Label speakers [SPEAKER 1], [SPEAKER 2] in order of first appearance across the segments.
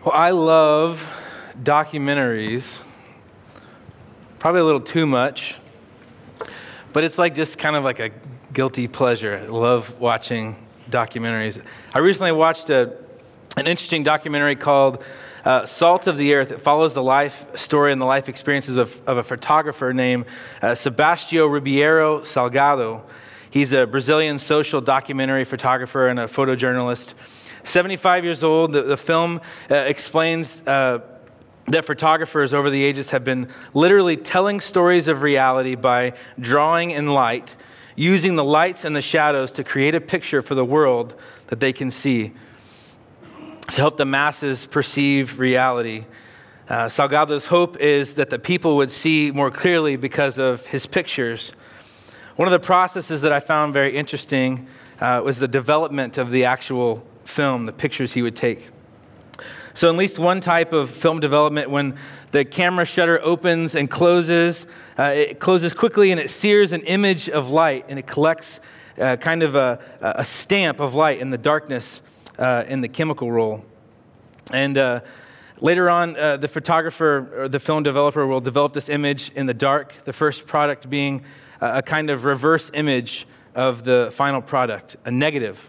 [SPEAKER 1] Well, I love documentaries, probably a little too much, but it's like just kind of like a guilty pleasure. I love watching documentaries. I recently watched an interesting documentary called Salt of the Earth. It follows the life story and the life experiences of a photographer named Sebastião Ribeiro Salgado. He's a Brazilian social documentary photographer and a photojournalist. 75 years old. The film explains that photographers over the ages have been literally telling stories of reality by drawing in light, using the lights and the shadows to create a picture for the world that they can see, to help the masses perceive reality. Salgado's hope is that the people would see more clearly because of his pictures. One of the processes that I found very interesting was the development of the actual film, the pictures he would take. So at least one type of film development, when the camera shutter opens and closes, it closes quickly and it sears an image of light, and it collects kind of a stamp of light in the darkness in the chemical roll. And later on, the photographer or the film developer will develop this image in the dark, the first product being a kind of reverse image of the final product, a negative.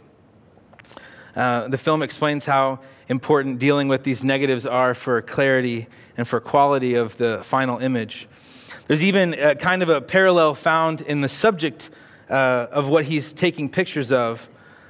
[SPEAKER 1] The film explains how important dealing with these negatives are for clarity and for quality of the final image. There's even kind of a parallel found in the subject of what he's taking pictures of.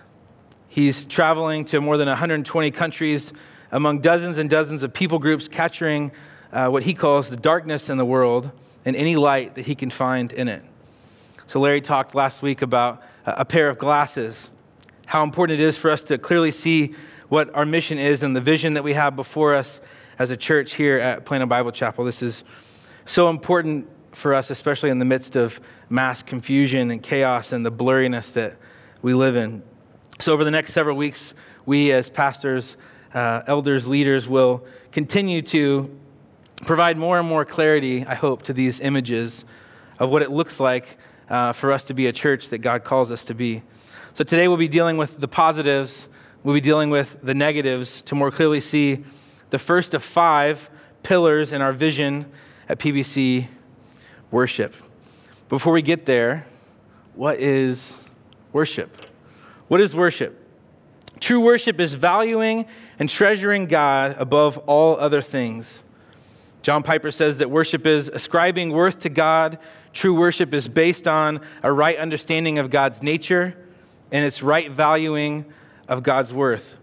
[SPEAKER 1] He's traveling to more than 120 countries among dozens and dozens of people groups, capturing what he calls the darkness in the world and any light that he can find in it. So Larry talked last week about a pair of glasses, how important it is for us to clearly see what our mission is and the vision that we have before us as a church here at Plano Bible Chapel. This is so important for us, especially in the midst of mass confusion and chaos and the blurriness that we live in. So over the next several weeks, we as pastors, elders, leaders will continue to provide more and more clarity, I hope, to these images of what it looks like for us to be a church that God calls us to be. So today we'll be dealing with the positives, we'll be dealing with the negatives to more clearly see the first of 5 pillars in our vision at PBC, worship. Before we get there, what is worship? What is worship? True worship is valuing and treasuring God above all other things. John Piper says that worship is ascribing worth to God. True worship is based on a right understanding of God's nature and its right valuing of God's worth.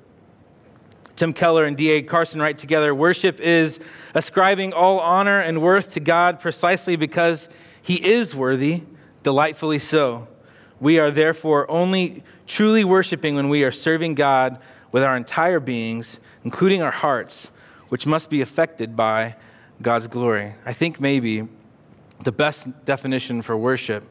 [SPEAKER 1] Tim Keller and D.A. Carson write together, worship is ascribing all honor and worth to God precisely because He is worthy, delightfully so. We are therefore only truly worshiping when we are serving God with our entire beings, including our hearts, which must be affected by God's glory. I think maybe the best definition for worship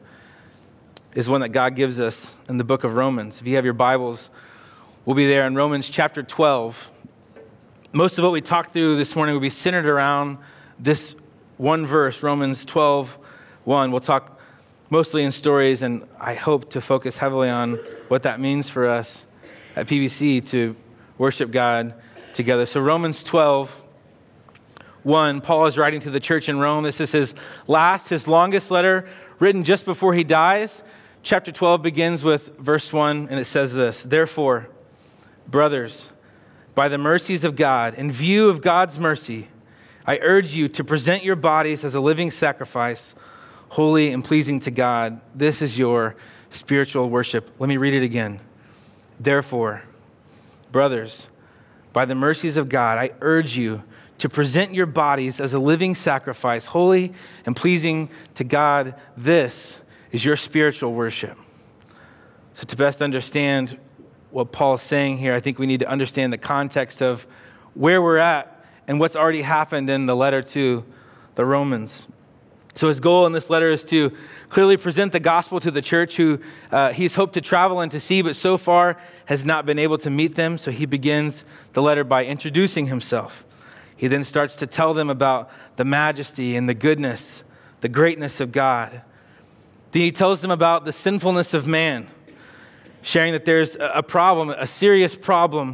[SPEAKER 1] is one that God gives us in the book of Romans. If you have your Bibles, we'll be there in Romans chapter 12. Most of what we talked through this morning will be centered around this one verse, Romans 12:1. We'll talk mostly in stories, and I hope to focus heavily on what that means for us at PBC to worship God together. So Romans 12:1, Paul is writing to the church in Rome. This is his longest letter, written just before he dies. Chapter 12 begins with verse 1, and it says this, therefore, brothers, by the mercies of God, in view of God's mercy, I urge you to present your bodies as a living sacrifice, holy and pleasing to God. This is your spiritual worship. Let me read it again. Therefore, brothers, by the mercies of God, I urge you to present your bodies as a living sacrifice, holy and pleasing to God. This is your spiritual worship. So to best understand what Paul is saying here, I think we need to understand the context of where we're at and what's already happened in the letter to the Romans. So his goal in this letter is to clearly present the gospel to the church who he's hoped to travel and to see, but so far has not been able to meet them. So he begins the letter by introducing himself. He then starts to tell them about the majesty and the goodness, the greatness of God. Then he tells them about the sinfulness of man, sharing that there's a problem, a serious problem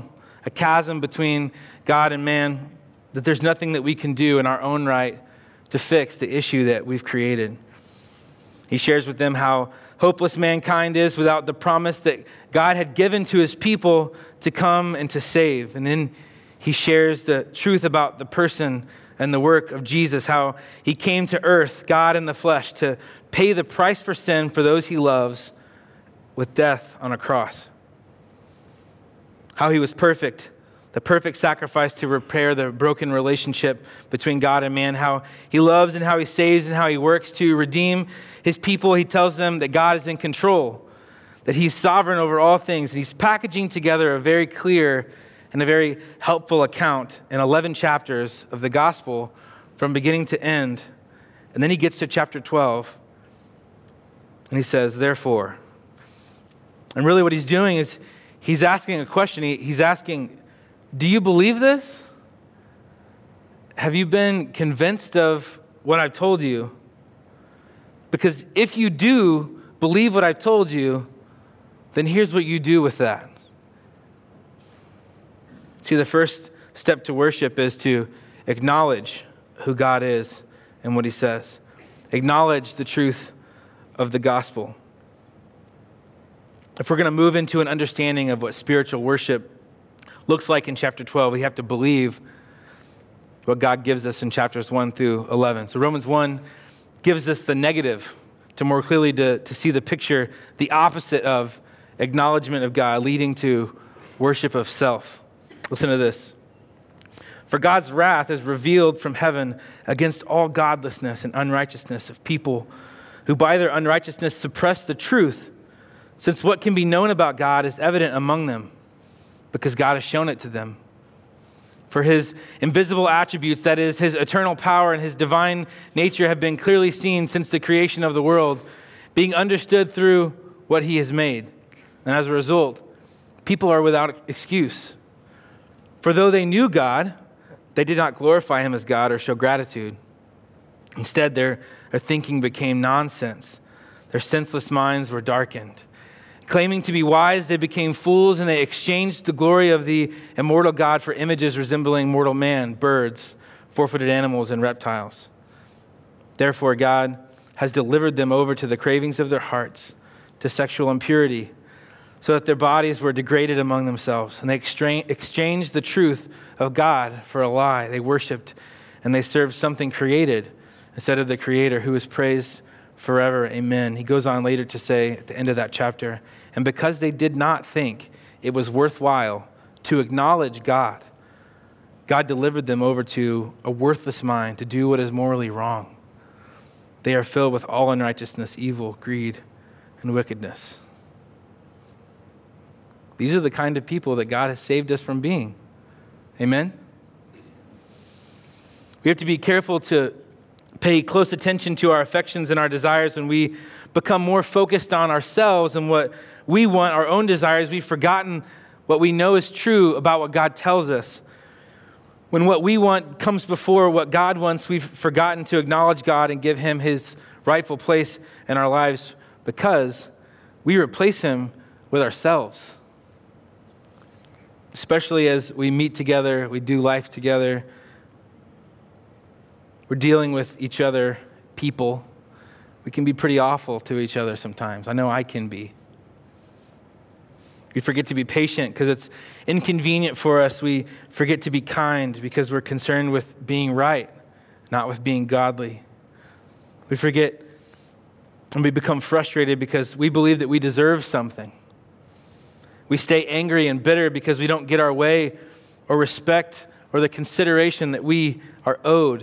[SPEAKER 1] a chasm between God and man, that there's nothing that we can do in our own right to fix the issue that we've created. He shares with them how hopeless mankind is without the promise that God had given to his people to come and to save. And then he shares the truth about the person and the work of Jesus, how he came to earth, God in the flesh, to pay the price for sin for those he loves with death on a cross. How he was perfect, the perfect sacrifice to repair the broken relationship between God and man, how he loves and how he saves and how he works to redeem his people. He tells them that God is in control, that he's sovereign over all things, and he's packaging together a very clear and a very helpful account in 11 chapters of the gospel from beginning to end. And then he gets to chapter 12, and he says, therefore. And really what he's doing is he's asking a question. He's asking, do you believe this? Have you been convinced of what I've told you? Because if you do believe what I've told you, then here's what you do with that. See, the first step to worship is to acknowledge who God is and what he says. Acknowledge the truth of the gospel. If we're going to move into an understanding of what spiritual worship looks like in chapter 12, we have to believe what God gives us in chapters 1 through 11. So Romans 1 gives us the negative to more clearly to see the picture, the opposite of acknowledgement of God, leading to worship of self. Listen to this. For God's wrath is revealed from heaven against all godlessness and unrighteousness of people who by their unrighteousness suppress the truth, since what can be known about God is evident among them, because God has shown it to them. For his invisible attributes, that is, his eternal power and his divine nature, have been clearly seen since the creation of the world, being understood through what he has made. And as a result, people are without excuse. For though they knew God, they did not glorify him as God or show gratitude. Instead, their thinking became nonsense. Their senseless minds were darkened. Claiming to be wise, they became fools, and they exchanged the glory of the immortal God for images resembling mortal man, birds, four-footed animals, and reptiles. Therefore, God has delivered them over to the cravings of their hearts, to sexual impurity, so that their bodies were degraded among themselves. And they exchanged the truth of God for a lie. They worshiped and they served something created instead of the Creator, who is praised forever. Amen. He goes on later to say at the end of that chapter, and because they did not think it was worthwhile to acknowledge God, God delivered them over to a worthless mind to do what is morally wrong. They are filled with all unrighteousness, evil, greed, and wickedness. These are the kind of people that God has saved us from being. Amen? We have to be careful to pay close attention to our affections and our desires. When we become more focused on ourselves and what we want, our own desires, we've forgotten what we know is true about what God tells us. When what we want comes before what God wants, we've forgotten to acknowledge God and give him his rightful place in our lives, because we replace him with ourselves. Especially as we meet together, we do life together, we're dealing with each other, people. We can be pretty awful to each other sometimes. I know I can be. We forget to be patient because it's inconvenient for us. We forget to be kind because we're concerned with being right, not with being godly. We forget and we become frustrated because we believe that we deserve something. We stay angry and bitter because we don't get our way or respect or the consideration that we are owed.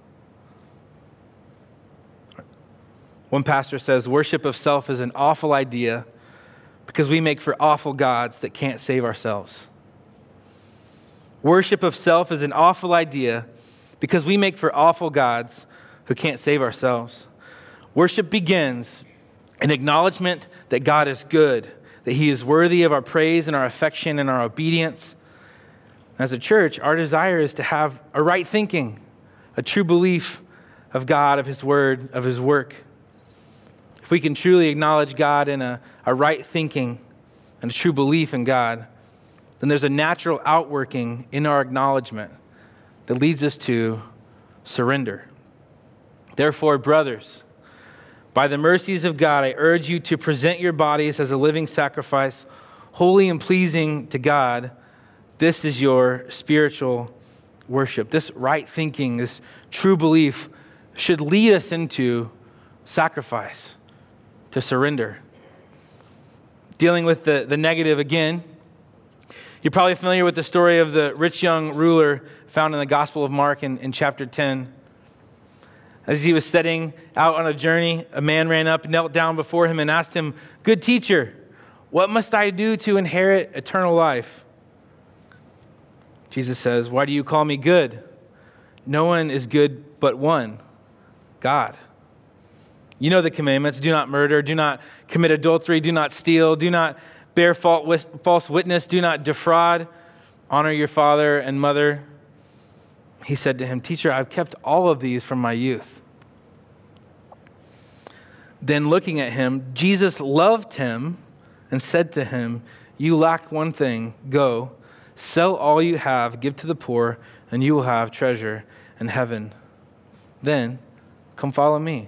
[SPEAKER 1] One pastor says, worship of self is an awful idea because we make for awful gods that can't save ourselves. Worship of self is an awful idea because we make for awful gods who can't save ourselves. Worship begins in acknowledgement that God is good, that he is worthy of our praise and our affection and our obedience. As a church, our desire is to have a right thinking, a true belief of God, of his word, of his work. If we can truly acknowledge God in a right thinking and a true belief in God, then there's a natural outworking in our acknowledgement that leads us to surrender. Therefore, brothers, by the mercies of God, I urge you to present your bodies as a living sacrifice, holy and pleasing to God. This is your spiritual worship. This right thinking, this true belief should lead us into sacrifice, to surrender. Dealing with the negative again, you're probably familiar with the story of the rich young ruler found in the Gospel of Mark in chapter 10. As he was setting out on a journey, a man ran up, knelt down before him, and asked him, "Good teacher, what must I do to inherit eternal life?" Jesus says, "Why do you call me good? No one is good but one, God. You know the commandments: do not murder, do not commit adultery, do not steal, do not bear false witness, do not defraud, honor your father and mother." He said to him, "Teacher, I've kept all of these from my youth." Then looking at him, Jesus loved him and said to him, "You lack one thing. Go, sell all you have, give to the poor, and you will have treasure in heaven. Then come follow me."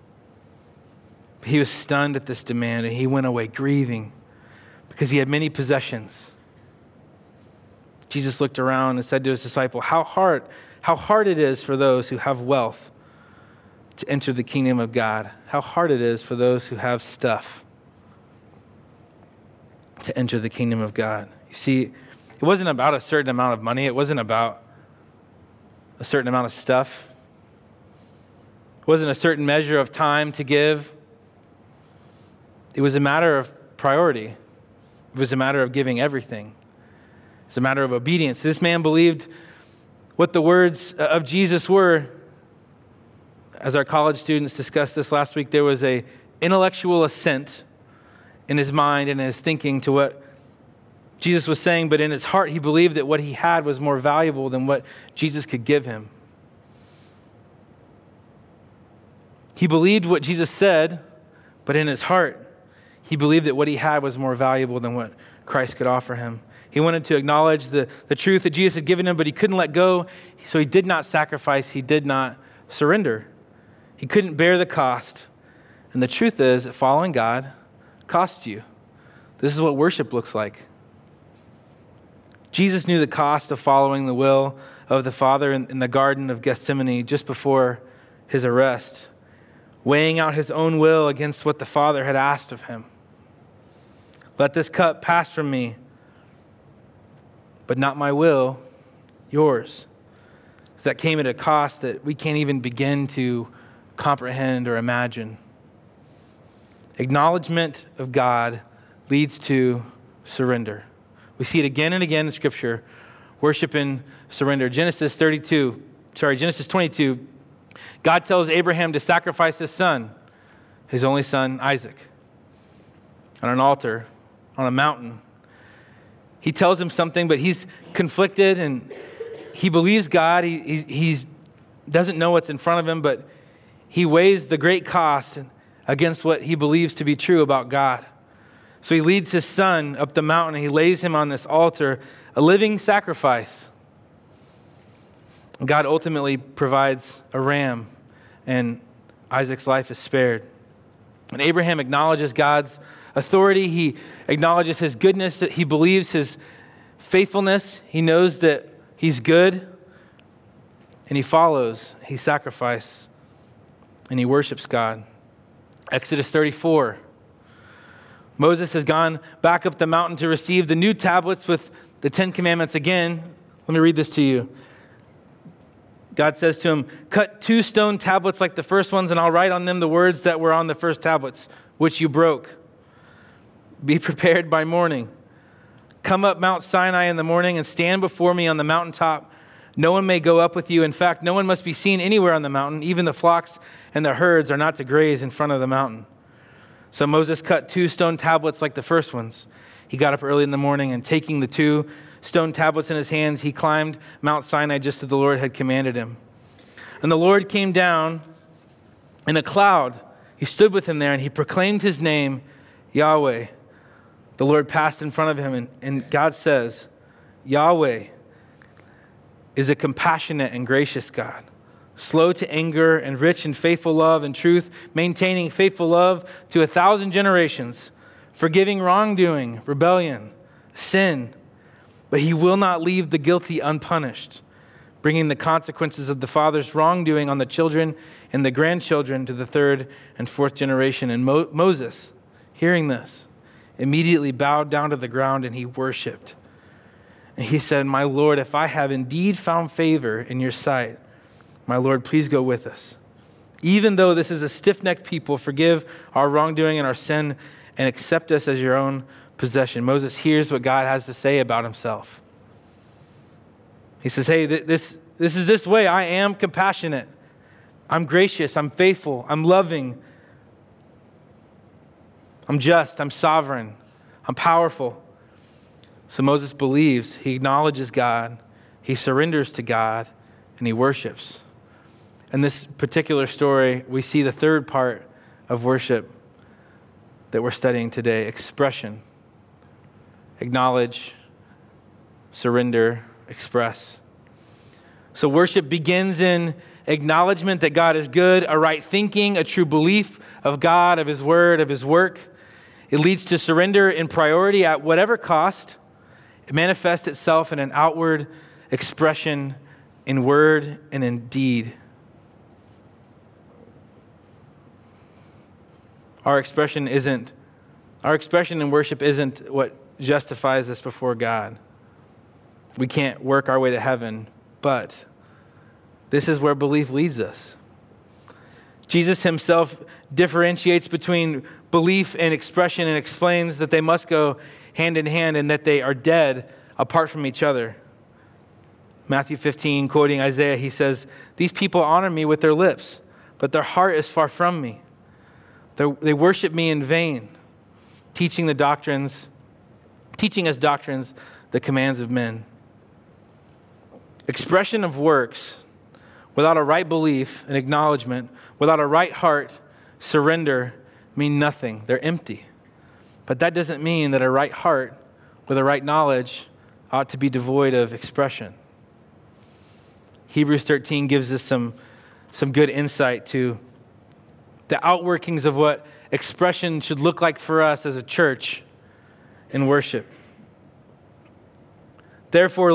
[SPEAKER 1] He was stunned at this demand, and he went away grieving because he had many possessions. Jesus looked around and said to his disciple, how hard it is for those who have wealth to enter the kingdom of God. How hard it is for those who have stuff to enter the kingdom of God. You see, it wasn't about a certain amount of money. It wasn't about a certain amount of stuff. It wasn't a certain measure of time to give. It was a matter of priority. It was a matter of giving everything. It's a matter of obedience. This man believed what the words of Jesus were. As our college students discussed this last week, there was an intellectual assent in his mind and his thinking to what Jesus was saying, but in his heart he believed that what he had was more valuable than what Jesus could give him. He believed what Jesus said, but in his heart he believed that what he had was more valuable than what Christ could offer him. He wanted to acknowledge the truth that Jesus had given him, but he couldn't let go, so he did not sacrifice, he did not surrender. He couldn't bear the cost. And the truth is that following God costs you. This is what worship looks like. Jesus knew the cost of following the will of the Father in the Garden of Gethsemane just before his arrest, weighing out his own will against what the Father had asked of him. "Let this cup pass from me, but not my will, yours." That came at a cost that we can't even begin to comprehend or imagine. Acknowledgement of God leads to surrender. We see it again and again in Scripture. Worship and surrender. Genesis 22, God tells Abraham to sacrifice his son, his only son, Isaac, on an altar, on a mountain. He tells him something, but he's conflicted and he believes God. He doesn't know what's in front of him, but he weighs the great cost against what he believes to be true about God. So he leads his son up the mountain and he lays him on this altar, a living sacrifice. God ultimately provides a ram, and Isaac's life is spared. And Abraham acknowledges God's authority. He acknowledges his goodness, that he believes his faithfulness. He knows that he's good, and he follows. He sacrifices, and he worships God. Exodus 34. Moses has gone back up the mountain to receive the new tablets with the 10 Commandments again. Let me read this to you. God says to him, "Cut 2 stone tablets like the first ones, and I'll write on them the words that were on the first tablets, which you broke. Be prepared by morning. Come up Mount Sinai in the morning and stand before me on the mountaintop. No one may go up with you. In fact, no one must be seen anywhere on the mountain. Even the flocks and the herds are not to graze in front of the mountain." So Moses cut 2 stone tablets like the first ones. He got up early in the morning, and taking the 2 stone tablets in his hands, he climbed Mount Sinai just as the Lord had commanded him. And the Lord came down in a cloud. He stood with him there, and he proclaimed his name, Yahweh. The Lord passed in front of him, and God says, Yahweh is a compassionate and gracious God, slow to anger and rich in faithful love and truth, maintaining faithful love to 1,000 generations, forgiving wrongdoing, rebellion, sin, but he will not leave the guilty unpunished, bringing the consequences of the father's wrongdoing on the children and the grandchildren to the third and fourth generation. And Moses, hearing this, immediately bowed down to the ground and he worshiped. And he said, "My Lord, if I have indeed found favor in your sight, my Lord, please go with us. Even though this is a stiff-necked people, forgive our wrongdoing and our sin and accept us as your own possession." Moses hears what God has to say about himself. He says, hey, this is this way. I am compassionate. I'm gracious. I'm faithful. I'm loving. I'm just. I'm sovereign. I'm powerful. So Moses believes. He acknowledges God. He surrenders to God, and he worships. In this particular story, we see the third part of worship that we're studying today: expression. Acknowledge, surrender, express. So worship begins in acknowledgement that God is good, a right thinking, a true belief of God, of his word, of his work. It leads to surrender in priority at whatever cost. It manifests itself in an outward expression in word and in deed. Our expression in worship isn't what justifies us before God. We can't work our way to heaven, but this is where belief leads us. Jesus himself differentiates between belief and expression and explains that they must go hand in hand and that they are dead apart from each other. Matthew 15, quoting Isaiah, he says, "These people honor me with their lips, but their heart is far from me. They worship me in vain, teaching us doctrines, the commands of men." Expression of works without a right belief and acknowledgement, without a right heart, surrender, mean nothing. They're empty. But that doesn't mean that a right heart with a right knowledge ought to be devoid of expression. Hebrews 13 gives us some good insight to the outworkings of what expression should look like for us as a church in worship. Therefore,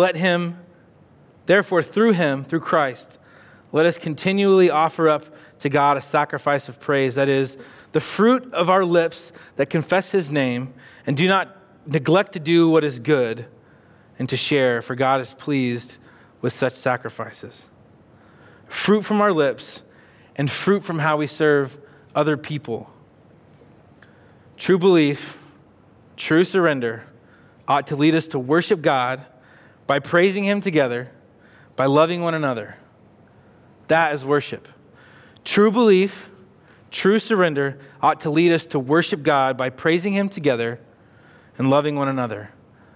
[SPEAKER 1] through Christ, let us continually offer up to God a sacrifice of praise, that is, the fruit of our lips that confess his name, and do not neglect to do what is good and to share, for God is pleased with such sacrifices. Fruit from our lips and fruit from how we serve other people. True belief, true surrender ought to lead us to worship God by praising him together, by loving one another. That is worship. True belief, true surrender ought to lead us to worship God by praising him together and loving one another.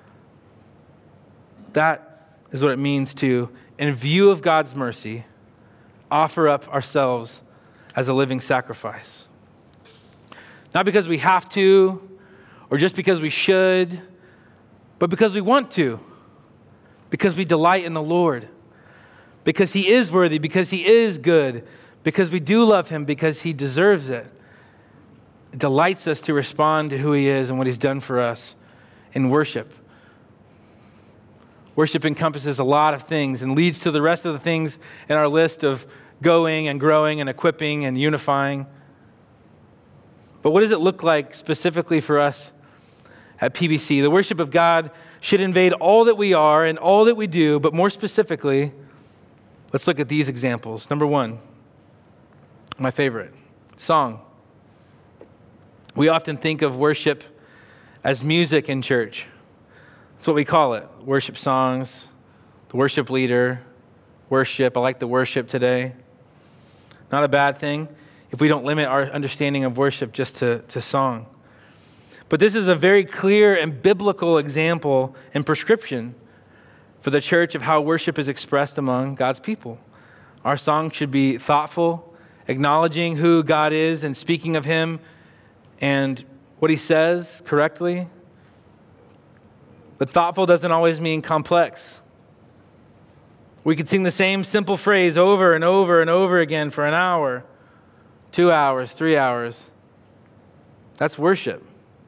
[SPEAKER 1] That is what it means to, in view of God's mercy, offer up ourselves as a living sacrifice. Not because we have to, or just because we should, but because we want to, because we delight in the Lord, because he is worthy, because he is good, because we do love him, because he deserves it. It delights us to respond to who he is and what he's done for us in worship. Worship encompasses a lot of things and leads to the rest of the things in our list of going and growing and equipping and unifying. But what does it look like specifically for us at PBC? The worship of God should invade all that we are and all that we do, but more specifically, let's look at these examples. Number one, my favorite, song. We often think of worship as music in church. That's what we call it. Worship songs, the worship leader, worship. I like the worship today. Not a bad thing if we don't limit our understanding of worship just to song. But this is a very clear and biblical example and prescription for the church of how worship is expressed among God's people. Our song should be thoughtful, acknowledging who God is and speaking of him and what he says correctly. But thoughtful doesn't always mean complex. We could sing the same simple phrase over and over and over again for an hour, 2 hours, 3 hours. That's worship.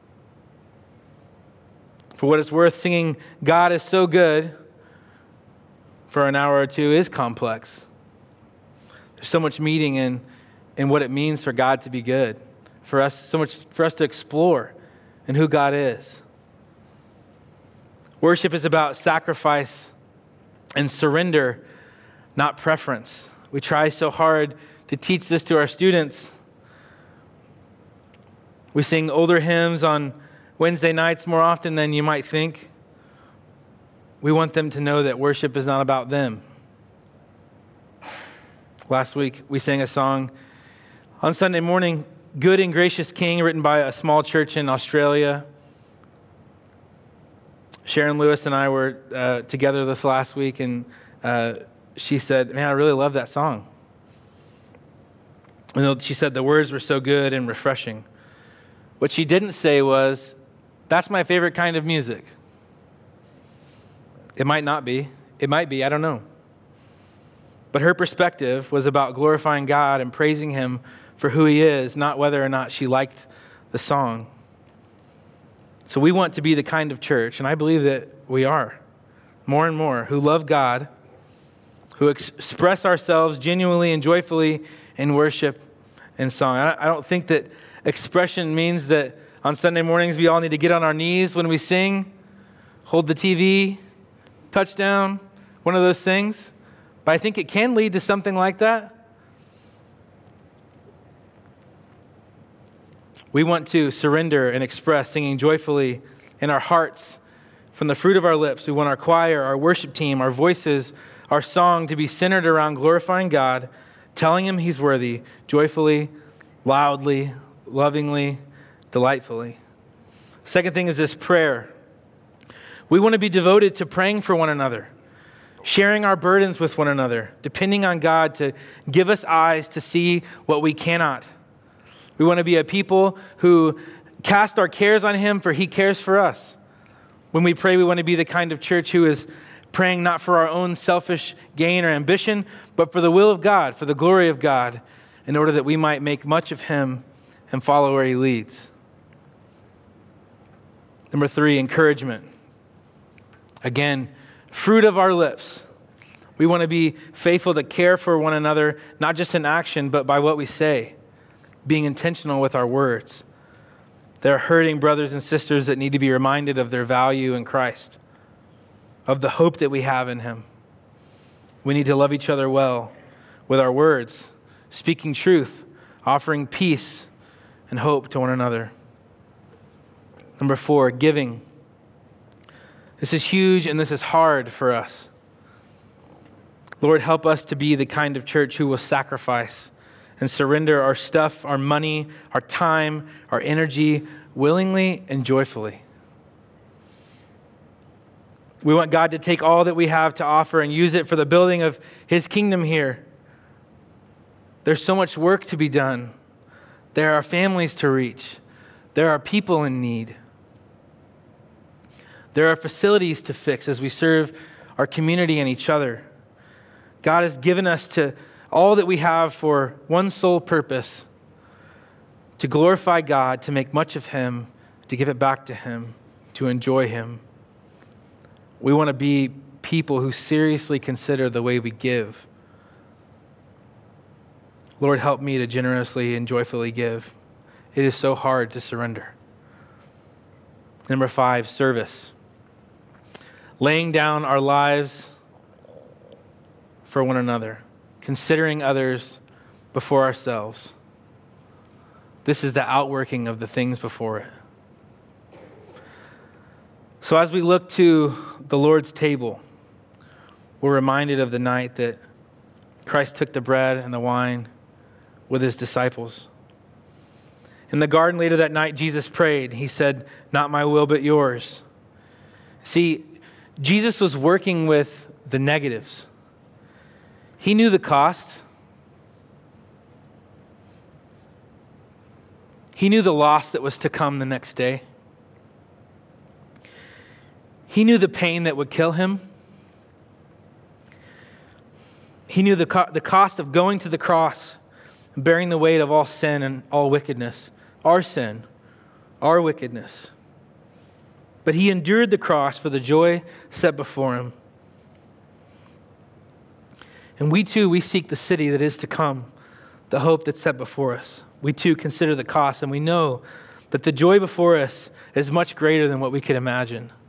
[SPEAKER 1] For what it's worth, singing God is so good for an hour or two is complex. There's so much meaning in what it means for God to be good, for us, so much for us to explore in who God is. Worship is about sacrifice and surrender, not preference. We try so hard to teach this to our students. We sing older hymns on Wednesday nights more often than you might think. We want them to know that worship is not about them. Last week, we sang a song on Sunday morning, Good and Gracious King, written by a small church in Australia. Sharon Lewis and I were together this last week, and she said, man, I really love that song. And she said the words were so good and refreshing. What she didn't say was, that's my favorite kind of music. It might not be. It might be. I don't know. But her perspective was about glorifying God and praising Him for who He is, not whether or not she liked the song. So we want to be the kind of church, and I believe that we are, more and more, who love God, who express ourselves genuinely and joyfully in worship and song. I don't think that expression means that on Sunday mornings we all need to get on our knees when we sing, hold the TV, touchdown, one of those things. But I think it can lead to something like that. We want to surrender and express, singing joyfully in our hearts from the fruit of our lips. We want our choir, our worship team, our voices, our song to be centered around glorifying God, telling Him He's worthy, joyfully, loudly, lovingly, delightfully. Second thing is this prayer. We want to be devoted to praying for one another, sharing our burdens with one another, depending on God to give us eyes to see what we cannot. We want to be a people who cast our cares on Him, for He cares for us. When we pray, we want to be the kind of church who is praying not for our own selfish gain or ambition, but for the will of God, for the glory of God, in order that we might make much of Him and follow where He leads. Number 3, encouragement. Again, fruit of our lips. We want to be faithful to care for one another, not just in action, but by what we say, being intentional with our words. There are hurting brothers and sisters that need to be reminded of their value in Christ, of the hope that we have in Him. We need to love each other well with our words, speaking truth, offering peace and hope to one another. Number 4, giving. This is huge and this is hard for us. Lord, help us to be the kind of church who will sacrifice and surrender our stuff, our money, our time, our energy, willingly and joyfully. We want God to take all that we have to offer and use it for the building of His kingdom here. There's so much work to be done. There are families to reach. There are people in need. There are facilities to fix as we serve our community and each other. God has given us to all that we have for one sole purpose, to glorify God, to make much of Him, to give it back to Him, to enjoy Him. We want to be people who seriously consider the way we give. Lord, help me to generously and joyfully give. It is so hard to surrender. Number 5, service. Laying down our lives for one another, considering others before ourselves. This is the outworking of the things before it. So as we look to the Lord's table, we're reminded of the night that Christ took the bread and the wine with His disciples. In the garden later that night, Jesus prayed. He said, "Not my will, but yours." See, Jesus was working with the negatives. He knew the cost. He knew the loss that was to come the next day. He knew the pain that would kill him. He knew the cost of going to the cross and bearing the weight of all sin and all wickedness, our sin, our wickedness. But he endured the cross for the joy set before him. And we too, we seek the city that is to come, the hope that's set before us. We too consider the cost, and we know that the joy before us is much greater than what we could imagine.